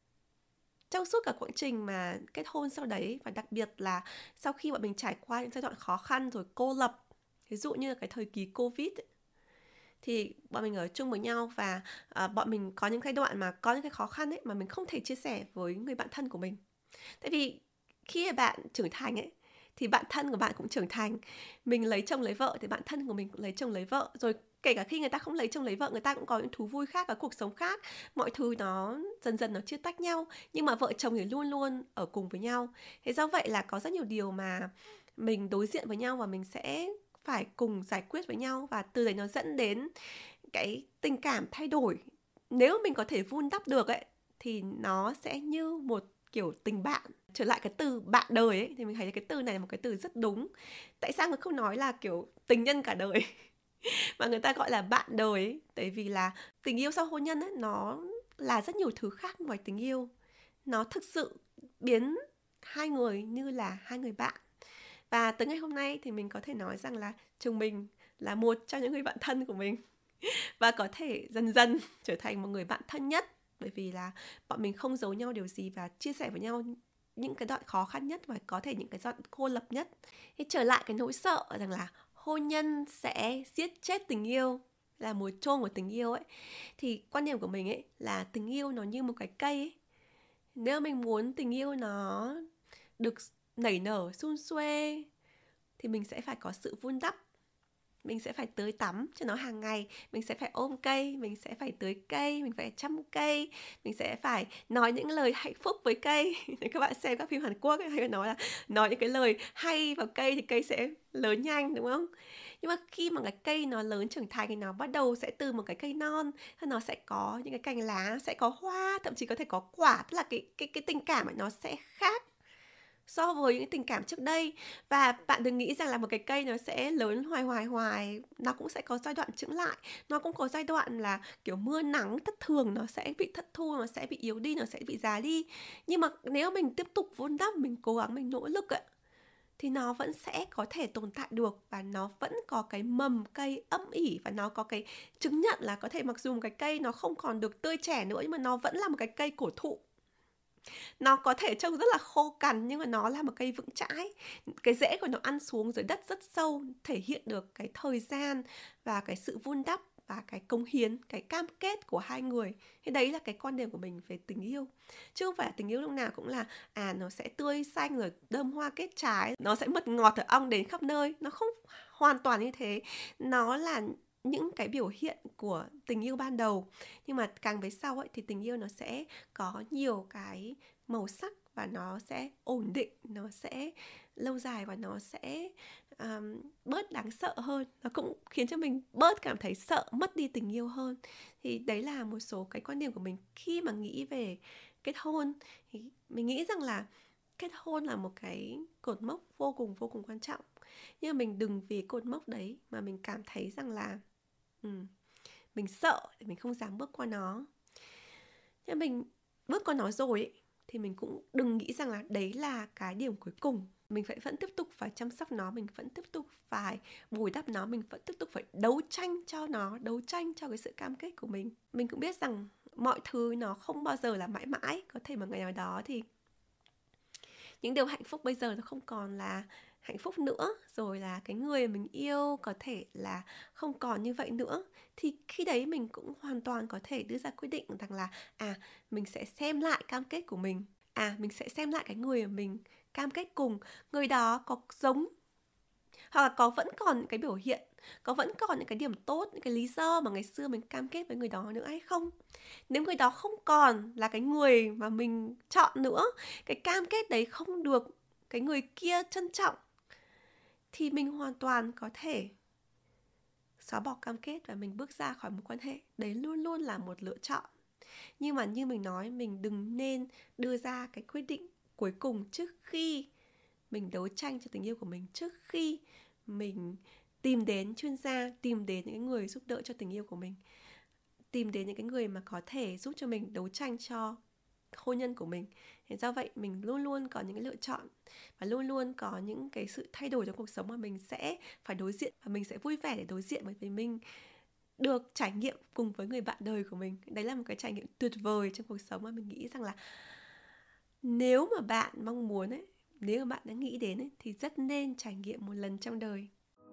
trong suốt cả quá trình mà kết hôn sau đấy, và đặc biệt là sau khi bọn mình trải qua những giai đoạn khó khăn rồi cô lập, ví dụ như là cái thời kỳ Covid ấy, thì bọn mình ở chung với nhau và uh, bọn mình có những giai đoạn mà có những cái khó khăn ấy mà mình không thể chia sẻ với người bạn thân của mình. Tại vì khi mà bạn trưởng thành ấy thì bạn thân của bạn cũng trưởng thành. Mình lấy chồng lấy vợ thì bạn thân của mình cũng lấy chồng lấy vợ. Rồi kể cả khi người ta không lấy chồng lấy vợ, người ta cũng có những thú vui khác, có cuộc sống khác. Mọi thứ nó dần dần nó chia tách nhau. Nhưng mà vợ chồng thì luôn luôn ở cùng với nhau. Thế do vậy là có rất nhiều điều mà mình đối diện với nhau và mình sẽ phải cùng giải quyết với nhau. Và từ đấy nó dẫn đến cái tình cảm thay đổi. Nếu mình có thể vun đắp được ấy thì nó sẽ như một kiểu tình bạn. Trở lại cái từ bạn đời ấy thì mình thấy cái từ này là một cái từ rất đúng. Tại sao người không nói là kiểu tình nhân cả đời mà người ta gọi là bạn đời ấy? Tại vì là tình yêu sau hôn nhân ấy, nó là rất nhiều thứ khác ngoài tình yêu. Nó thực sự biến hai người như là hai người bạn. Và tới ngày hôm nay thì mình có thể nói rằng là chồng mình là một trong những người bạn thân của mình và có thể dần dần trở thành một người bạn thân nhất. Bởi vì là bọn mình không giấu nhau điều gì và chia sẻ với nhau những cái đoạn khó khăn nhất và có thể những cái đoạn cô lập nhất. Thế trở lại cái nỗi sợ rằng là hôn nhân sẽ giết chết tình yêu, là mùi chôn của tình yêu ấy, thì quan điểm của mình ấy là tình yêu nó như một cái cây ấy. Nếu mình muốn tình yêu nó được nảy nở sum xuê thì mình sẽ phải có sự vun đắp. Mình sẽ phải tưới tắm cho nó hàng ngày. Mình sẽ phải ôm cây, mình sẽ phải tưới cây, mình phải chăm cây, mình sẽ phải nói những lời hạnh phúc với cây. Nếu các bạn xem các phim Hàn Quốc ấy, hay nói là nói những cái lời hay vào cây thì cây sẽ lớn nhanh, đúng không? Nhưng mà khi mà cái cây nó lớn trưởng thành thì nó bắt đầu sẽ từ một cái cây non, nó sẽ có những cái cành lá, sẽ có hoa, thậm chí có thể có quả. Tức là cái, cái, cái tình cảm nó sẽ khác so với những tình cảm trước đây. Và bạn đừng nghĩ rằng là một cái cây nó sẽ lớn hoài hoài hoài. Nó cũng sẽ có giai đoạn chững lại. Nó cũng có giai đoạn là kiểu mưa nắng thất thường, nó sẽ bị thất thu, nó sẽ bị yếu đi, nó sẽ bị già đi. Nhưng mà nếu mình tiếp tục vun đắp, mình cố gắng, mình nỗ lực ấy, thì nó vẫn sẽ có thể tồn tại được. Và nó vẫn có cái mầm cây âm ỉ. Và nó có cái chứng nhận là có thể mặc dù một cái cây nó không còn được tươi trẻ nữa, nhưng mà nó vẫn là một cái cây cổ thụ. Nó có thể trông rất là khô cằn nhưng mà nó là một cây vững chãi. Cái rễ của nó ăn xuống dưới đất rất sâu, thể hiện được cái thời gian và cái sự vun đắp và cái cống hiến, cái cam kết của hai người. Thế đấy là cái quan điểm của mình về tình yêu. Chứ không phải là tình yêu lúc nào cũng là à nó sẽ tươi xanh rồi đơm hoa kết trái, nó sẽ mật ngọt ở ong đến khắp nơi. Nó không hoàn toàn như thế. Nó là những cái biểu hiện của tình yêu ban đầu. Nhưng mà càng về sau ấy, thì tình yêu nó sẽ có nhiều cái màu sắc và nó sẽ ổn định, nó sẽ lâu dài và nó sẽ um, bớt đáng sợ hơn. Nó cũng khiến cho mình bớt cảm thấy sợ mất đi tình yêu hơn. Thì đấy là một số cái quan điểm của mình khi mà nghĩ về kết hôn. Thì mình nghĩ rằng là kết hôn là một cái cột mốc vô cùng vô cùng quan trọng. Nhưng mà mình đừng vì cột mốc đấy mà mình cảm thấy rằng là um, mình sợ để mình không dám bước qua nó. Nhưng mình bước qua nó rồi ấy, thì mình cũng đừng nghĩ rằng là đấy là cái điểm cuối cùng. Mình phải vẫn tiếp tục phải chăm sóc nó, mình vẫn tiếp tục phải bồi đắp nó, mình vẫn tiếp tục phải đấu tranh cho nó, đấu tranh cho cái sự cam kết của mình. Mình cũng biết rằng mọi thứ nó không bao giờ là mãi mãi. Có thể một ngày nào đó thì những điều hạnh phúc bây giờ nó không còn là hạnh phúc nữa. Rồi là cái người mình yêu có thể là không còn như vậy nữa. Thì khi đấy mình cũng hoàn toàn có thể đưa ra quyết định rằng là à, mình sẽ xem lại cam kết của mình. À, mình sẽ xem lại cái người mà mình cam kết cùng. Người đó có giống hoặc là có vẫn còn những cái biểu hiện, có vẫn còn những cái điểm tốt, những cái lý do mà ngày xưa mình cam kết với người đó nữa hay không. Nếu người đó không còn là cái người mà mình chọn nữa, cái cam kết đấy không được cái người kia trân trọng, thì mình hoàn toàn có thể xóa bỏ cam kết và mình bước ra khỏi mối quan hệ. Đấy luôn luôn là một lựa chọn. Nhưng mà như mình nói, mình đừng nên đưa ra cái quyết định cuối cùng trước khi mình đấu tranh cho tình yêu của mình trước khi mình tìm đến chuyên gia, tìm đến những người giúp đỡ cho tình yêu của mình, tìm đến những cái người mà có thể giúp cho mình đấu tranh cho hôn nhân của mình. Thế do vậy mình luôn luôn có những cái lựa chọn và luôn luôn có những cái sự thay đổi trong cuộc sống mà mình sẽ phải đối diện, và mình sẽ vui vẻ để đối diện, bởi vì mình được trải nghiệm cùng với người bạn đời của mình. Đấy là một cái trải nghiệm tuyệt vời trong cuộc sống mà mình nghĩ rằng là nếu mà bạn mong muốn ấy, nếu mà bạn đã nghĩ đến ấy, thì rất nên trải nghiệm một lần trong đời.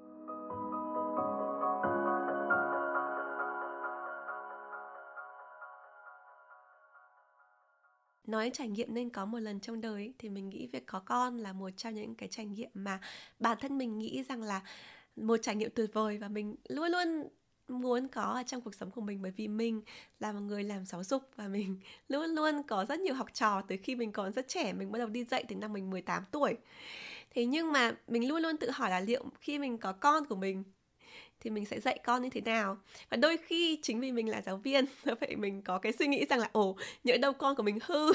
Nói trải nghiệm nên có một lần trong đời ấy, thì mình nghĩ việc có con là một trong những cái trải nghiệm mà bản thân mình nghĩ rằng là một trải nghiệm tuyệt vời, và mình luôn luôn muốn có ở trong cuộc sống của mình, bởi vì mình là một người làm giáo dục và mình luôn luôn có rất nhiều học trò từ khi mình còn rất trẻ. Mình bắt đầu đi dạy từ năm mình mười tám tuổi. Thế nhưng mà mình luôn luôn tự hỏi là liệu khi mình có con của mình thì mình sẽ dạy con như thế nào. Và đôi khi chính vì mình là giáo viên, vậy mình có cái suy nghĩ rằng là ồ, nhỡ đâu con của mình hư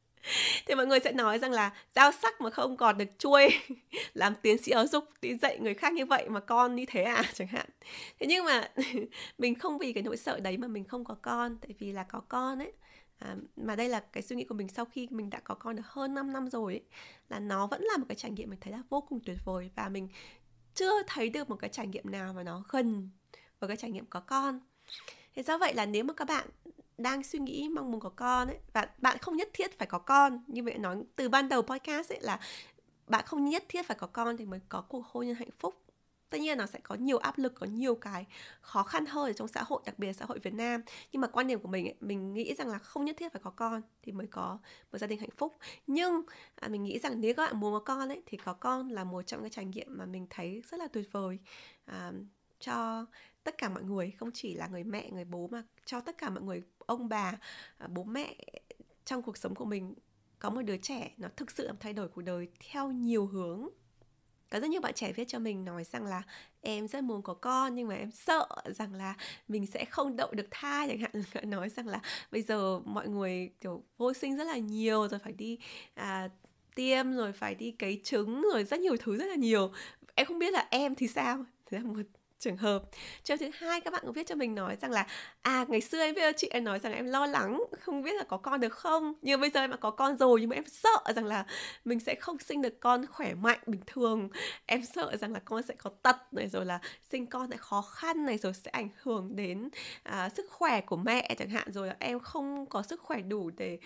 thì mọi người sẽ nói rằng là dao sắc mà không còn được chuôi, làm tiến sĩ giáo dục đi dạy người khác như vậy mà con như thế à, chẳng hạn. Thế nhưng mà mình không vì cái nỗi sợ đấy mà mình không có con. Tại vì là có con ấy, à, mà đây là cái suy nghĩ của mình sau khi mình đã có con được hơn năm năm rồi ấy, là nó vẫn là một cái trải nghiệm mình thấy là vô cùng tuyệt vời. Và mình chưa thấy được một cái trải nghiệm nào mà nó gần với cái trải nghiệm có con. Thế do vậy là nếu mà các bạn đang suy nghĩ mong muốn có con ấy, và bạn không nhất thiết phải có con, như vậy nói từ ban đầu podcast ấy, là bạn không nhất thiết phải có con thì mới có cuộc hôn nhân hạnh phúc. Tất nhiên nó sẽ có nhiều áp lực, có nhiều cái khó khăn hơn ở trong xã hội, đặc biệt là xã hội Việt Nam. Nhưng mà quan điểm của mình ấy, mình nghĩ rằng là không nhất thiết phải có con thì mới có một gia đình hạnh phúc. Nhưng à, mình nghĩ rằng nếu các bạn muốn có con ấy, thì có con là một trong cái trải nghiệm mà mình thấy rất là tuyệt vời à, cho tất cả mọi người, không chỉ là người mẹ, người bố, mà cho tất cả mọi người, ông bà, bố mẹ trong cuộc sống của mình. Có một đứa trẻ nó thực sự làm thay đổi cuộc đời theo nhiều hướng. Có rất nhiều bạn trẻ viết cho mình nói rằng là em rất muốn có con nhưng mà em sợ rằng là mình sẽ không đậu được thai chẳng hạn. Nói rằng là bây giờ mọi người kiểu vô sinh rất là nhiều, rồi phải đi à, tiêm, rồi phải đi cấy trứng, rồi rất nhiều thứ rất là nhiều. Em không biết là em thì sao. Thế là một trường hợp. Trường thứ hai, các bạn cũng viết cho mình nói rằng là à, ngày xưa em viết cho chị, em nói rằng em lo lắng không biết là có con được không, nhưng bây giờ em đã có con rồi, nhưng mà em sợ rằng là mình sẽ không sinh được con khỏe mạnh bình thường. Em sợ rằng là con sẽ có tật này, rồi là sinh con sẽ khó khăn này, rồi sẽ ảnh hưởng đến à, sức khỏe của mẹ chẳng hạn, rồi là em không có sức khỏe đủ để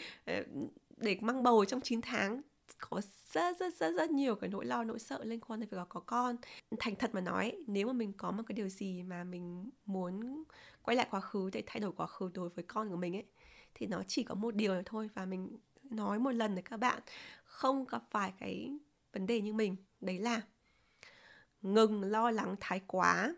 để mang bầu trong chín tháng. Có rất rất rất rất nhiều cái nỗi lo, nỗi sợ liên quan đến việc có con. Thành thật mà nói, nếu mà mình có một cái điều gì mà mình muốn quay lại quá khứ để thay đổi quá khứ đối với con của mình ấy, thì nó chỉ có một điều này thôi. Và mình nói một lần để các bạn không gặp phải cái vấn đề như mình. Đấy là ngừng lo lắng thái quá.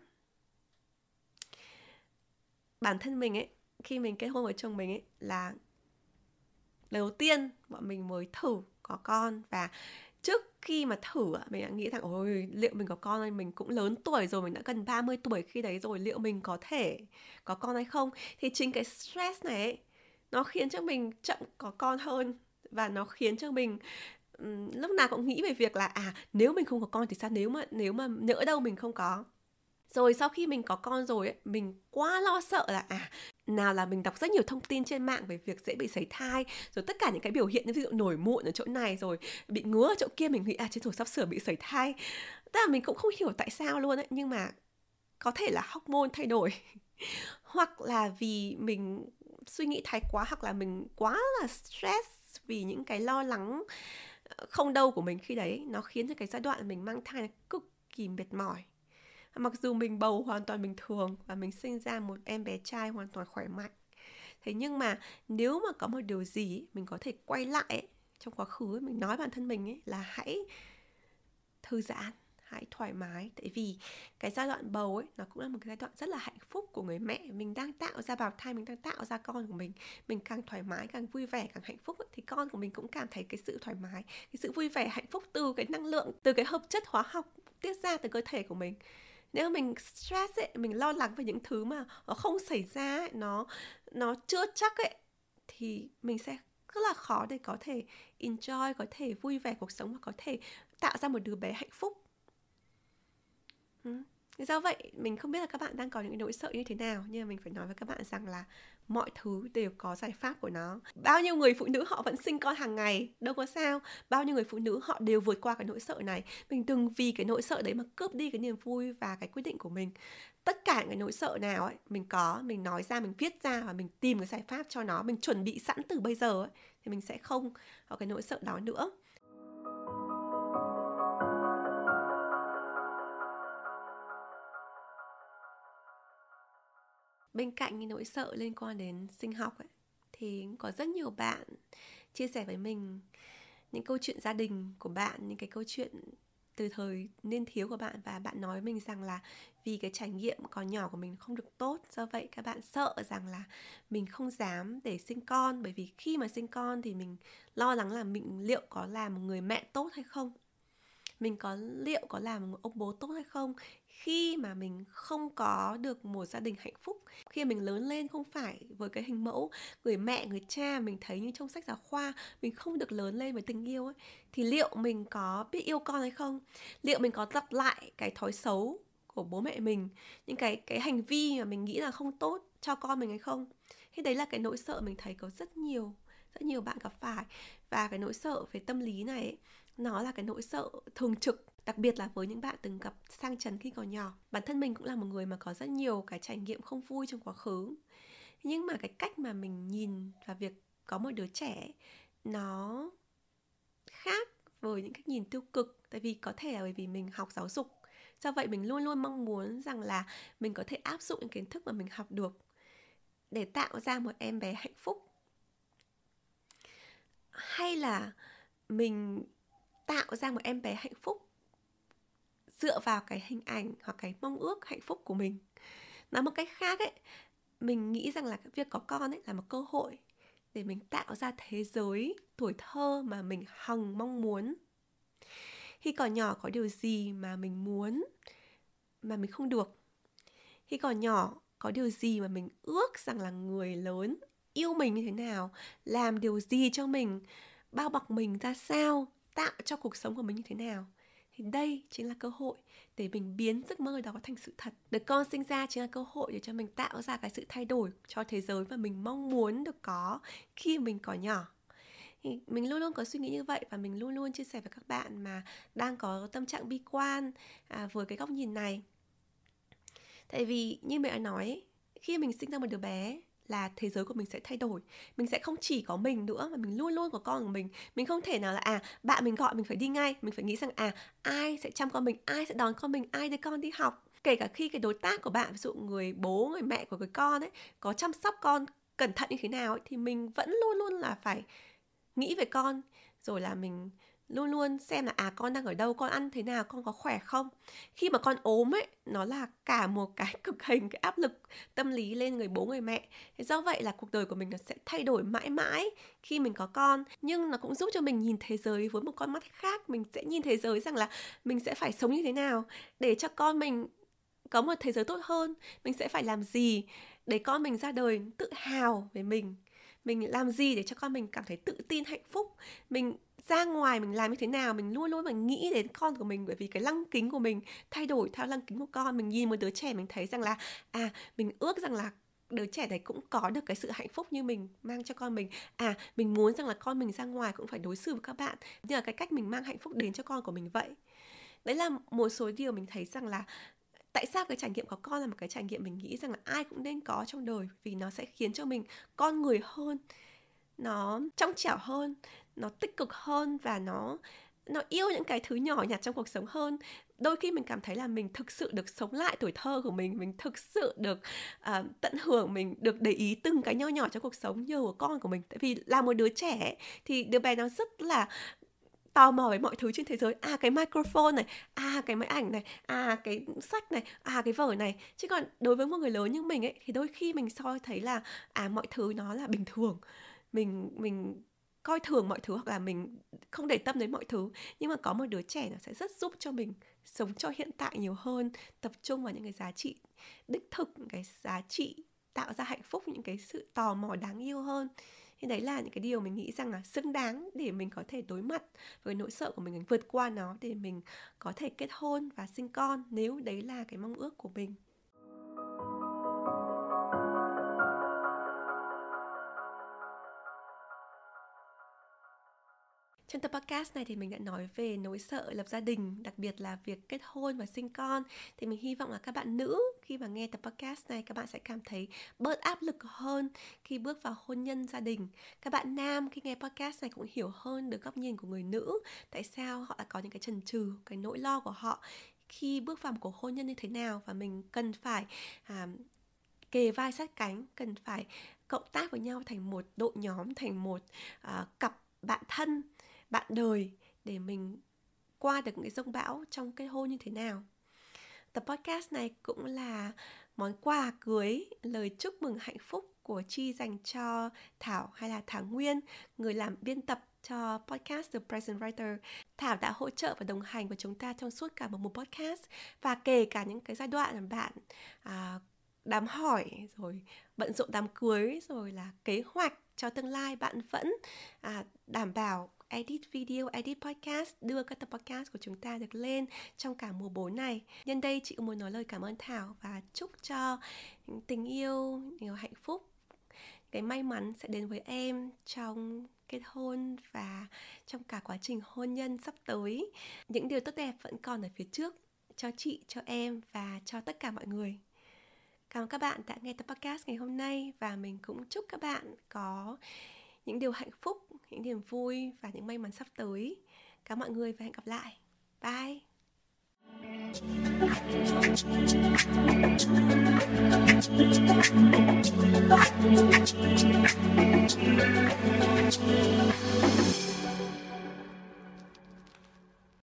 Bản thân mình ấy, khi mình kết hôn với chồng mình ấy, là đầu tiên bọn mình mới thử có con. Và trước khi mà thử, mình đã nghĩ rằng ôi, liệu mình có con hay mình cũng lớn tuổi rồi, mình đã gần ba mươi tuổi khi đấy rồi, liệu mình có thể có con hay không. Thì chính cái stress này ấy, nó khiến cho mình chậm có con hơn. Và nó khiến cho mình um, lúc nào cũng nghĩ về việc là à, nếu mình không có con thì sao, nếu mà nếu mà nhỡ đâu mình không có. Rồi sau khi mình có con rồi ấy, mình quá lo sợ là à, nào là mình đọc rất nhiều thông tin trên mạng về việc dễ bị sảy thai, rồi tất cả những cái biểu hiện như ví dụ nổi mụn ở chỗ này, rồi bị ngứa ở chỗ kia, mình nghĩ à, chết rồi, sắp sửa bị sảy thai. Tức là mình cũng không hiểu tại sao luôn ấy, nhưng mà có thể là hormone thay đổi hoặc là vì mình suy nghĩ thái quá, hoặc là mình quá là stress vì những cái lo lắng không đâu của mình khi đấy, nó khiến cho cái giai đoạn mình mang thai cực kỳ mệt mỏi. Mặc dù mình bầu hoàn toàn bình thường và mình sinh ra một em bé trai hoàn toàn khỏe mạnh. Thế nhưng mà nếu mà có một điều gì mình có thể quay lại ấy, trong quá khứ, mình nói bản thân mình ấy, là hãy thư giãn, hãy thoải mái. Tại vì cái giai đoạn bầu ấy, nó cũng là một cái giai đoạn rất là hạnh phúc của người mẹ. Mình đang tạo ra bào thai, mình đang tạo ra con của mình. Mình càng thoải mái, càng vui vẻ, càng hạnh phúc ấy, thì con của mình cũng cảm thấy cái sự thoải mái, cái sự vui vẻ, hạnh phúc từ cái năng lượng, từ cái hợp chất hóa học tiết ra từ cơ thể của mình. Nếu mình stress ấy, mình lo lắng về những thứ mà nó không xảy ra ấy, nó, nó chưa chắc ấy, thì mình sẽ rất là khó để có thể enjoy, có thể vui vẻ cuộc sống, và có thể tạo ra một đứa bé hạnh phúc. ừ. Do vậy, mình không biết là các bạn đang có những nỗi sợ như thế nào, nhưng mà mình phải nói với các bạn rằng là mọi thứ đều có giải pháp của nó. Bao nhiêu người phụ nữ họ vẫn sinh con hàng ngày, đâu có sao. Bao nhiêu người phụ nữ họ đều vượt qua cái nỗi sợ này. Mình đừng vì cái nỗi sợ đấy mà cướp đi cái niềm vui và cái quyết định của mình. Tất cả cái nỗi sợ nào ấy, mình có, mình nói ra, mình viết ra và mình tìm cái giải pháp cho nó, mình chuẩn bị sẵn từ bây giờ ấy, thì mình sẽ không có cái nỗi sợ đó nữa. Bên cạnh những nỗi sợ liên quan đến sinh học ấy, thì có rất nhiều bạn chia sẻ với mình những câu chuyện gia đình của bạn, những cái câu chuyện từ thời niên thiếu của bạn. Và bạn nói với mình rằng là vì cái trải nghiệm còn nhỏ của mình không được tốt, do vậy các bạn sợ rằng là mình không dám để sinh con. Bởi vì khi mà sinh con thì mình lo lắng là mình liệu có làm một người mẹ tốt hay không, mình có liệu có làm một ông bố tốt hay không khi mà mình không có được một gia đình hạnh phúc. Khi mình lớn lên không phải với cái hình mẫu người mẹ, người cha mình thấy như trong sách giáo khoa, mình không được lớn lên với tình yêu ấy, thì liệu mình có biết yêu con hay không? Liệu mình có lặp lại cái thói xấu của bố mẹ mình, những cái, cái hành vi mà mình nghĩ là không tốt cho con mình hay không? Thế đấy là cái nỗi sợ mình thấy có rất nhiều, rất nhiều bạn gặp phải. Và cái nỗi sợ về tâm lý này ấy, nó là cái nỗi sợ thường trực, đặc biệt là với những bạn từng gặp sang chấn khi còn nhỏ. Bản thân mình cũng là một người mà có rất nhiều cái trải nghiệm không vui trong quá khứ. Nhưng mà cái cách mà mình nhìn vào việc có một đứa trẻ nó khác với những cách nhìn tiêu cực. Tại vì có thể là bởi vì mình học giáo dục, do vậy mình luôn luôn mong muốn rằng là mình có thể áp dụng những kiến thức mà mình học được để tạo ra một em bé hạnh phúc. Hay là mình tạo ra một em bé hạnh phúc dựa vào cái hình ảnh hoặc cái mong ước hạnh phúc của mình. Nói một cách khác ấy, mình nghĩ rằng là cái việc có con ấy là một cơ hội để mình tạo ra thế giới tuổi thơ mà mình hằng mong muốn. Khi còn nhỏ có điều gì mà mình muốn mà mình không được? Khi còn nhỏ có điều gì mà mình ước rằng là người lớn yêu mình như thế nào, làm điều gì cho mình, bao bọc mình ra sao, tạo cho cuộc sống của mình như thế nào? Thì đây chính là cơ hội để mình biến giấc mơ đó thành sự thật. Được con sinh ra chính là cơ hội để cho mình tạo ra cái sự thay đổi cho thế giới mà mình mong muốn được có khi mình còn nhỏ. Thì mình luôn luôn có suy nghĩ như vậy, và mình luôn luôn chia sẻ với các bạn mà đang có tâm trạng bi quan à, với cái góc nhìn này. Tại vì như mẹ đã nói, khi mình sinh ra một đứa bé là thế giới của mình sẽ thay đổi. Mình sẽ không chỉ có mình nữa, mà mình luôn luôn có con của mình. Mình không thể nào là à bạn mình gọi mình phải đi ngay. Mình phải nghĩ rằng à ai sẽ chăm con mình, ai sẽ đón con mình, ai đưa con đi học. Kể cả khi cái đối tác của bạn, ví dụ người bố, người mẹ của cái con ấy, có chăm sóc con cẩn thận như thế nào ấy, thì mình vẫn luôn luôn là phải nghĩ về con. Rồi là mình luôn luôn xem là à con đang ở đâu, con ăn thế nào, con có khỏe không. Khi mà con ốm ấy, nó là cả một cái cực hình, cái áp lực tâm lý lên người bố người mẹ. Thế do vậy là cuộc đời của mình nó sẽ thay đổi mãi mãi khi mình có con. Nhưng nó cũng giúp cho mình nhìn thế giới với một con mắt khác. Mình sẽ nhìn thế giới rằng là mình sẽ phải sống như thế nào để cho con mình có một thế giới tốt hơn. Mình sẽ phải làm gì để con mình ra đời tự hào về mình. Mình làm gì để cho con mình cảm thấy tự tin, hạnh phúc. Mình ra ngoài mình làm như thế nào, mình luôn luôn mình nghĩ đến con của mình. Bởi vì cái lăng kính của mình thay đổi theo lăng kính của con. Mình nhìn một đứa trẻ mình thấy rằng là à mình ước rằng là đứa trẻ này cũng có được cái sự hạnh phúc như mình mang cho con mình. À mình muốn rằng là con mình ra ngoài cũng phải đối xử với các bạn như là cái cách mình mang hạnh phúc đến cho con của mình vậy. Đấy là một số điều mình thấy rằng là tại sao cái trải nghiệm có con là một cái trải nghiệm mình nghĩ rằng là ai cũng nên có trong đời. Vì nó sẽ khiến cho mình con người hơn, nó trong trẻo hơn, nó tích cực hơn, và nó nó yêu những cái thứ nhỏ nhặt trong cuộc sống hơn. Đôi khi mình cảm thấy là mình thực sự được sống lại tuổi thơ của mình, mình thực sự được uh, tận hưởng, mình được để ý từng cái nho nhỏ trong cuộc sống nhờ của con của mình. Tại vì là một đứa trẻ thì đứa bé nó rất là tò mò với mọi thứ trên thế giới. À cái microphone này, à cái máy ảnh này, à cái sách này, à cái vở này. Chứ còn đối với một người lớn như mình ấy, thì đôi khi mình soi thấy là à mọi thứ nó là bình thường. Mình mình coi thường mọi thứ, hoặc là mình không để tâm đến mọi thứ. Nhưng mà có một đứa trẻ nó sẽ rất giúp cho mình sống cho hiện tại nhiều hơn, tập trung vào những cái giá trị đích thực, những cái giá trị tạo ra hạnh phúc, những cái sự tò mò đáng yêu hơn. Thì đấy là những cái điều mình nghĩ rằng là xứng đáng để mình có thể đối mặt với nỗi sợ của mình, mình vượt qua nó để mình có thể kết hôn và sinh con, nếu đấy là cái mong ước của mình. Trong tập podcast này thì mình đã nói về nỗi sợ lập gia đình, đặc biệt là việc kết hôn và sinh con. Thì mình hy vọng là các bạn nữ khi mà nghe tập podcast này, các bạn sẽ cảm thấy bớt áp lực hơn khi bước vào hôn nhân gia đình. Các bạn nam khi nghe podcast này cũng hiểu hơn được góc nhìn của người nữ, tại sao họ đã có những cái chần chừ, cái nỗi lo của họ khi bước vào một cuộc hôn nhân như thế nào, và mình cần phải à, kề vai sát cánh, cần phải cộng tác với nhau thành một đội nhóm, thành một à, cặp bạn thân, bạn đời để mình qua được những cái giông bão trong kết hôn như thế nào. Tập podcast này cũng là món quà cưới, lời chúc mừng hạnh phúc của Chi dành cho Thảo hay là Thảo Nguyên, người làm biên tập cho podcast The Present Writer. Thảo đã hỗ trợ và đồng hành với chúng ta trong suốt cả một mùa podcast, và kể cả những cái giai đoạn mà bạn à, đám hỏi, rồi bận rộn đám cưới, rồi là kế hoạch cho tương lai, bạn vẫn à, đảm bảo edit video, edit podcast, đưa các tập podcast của chúng ta được lên trong cả mùa bốn này. Nhân đây chị cũng muốn nói lời cảm ơn Thảo và chúc cho tình yêu, nhiều hạnh phúc, cái may mắn sẽ đến với em trong kết hôn và trong cả quá trình hôn nhân sắp tới. Những điều tốt đẹp vẫn còn ở phía trước cho chị, cho em và cho tất cả mọi người. Cảm ơn các bạn đã nghe tập podcast ngày hôm nay, và mình cũng chúc các bạn có những điều hạnh phúc, những niềm vui và những may mắn sắp tới. Cảm ơn mọi người và hẹn gặp lại. Bye!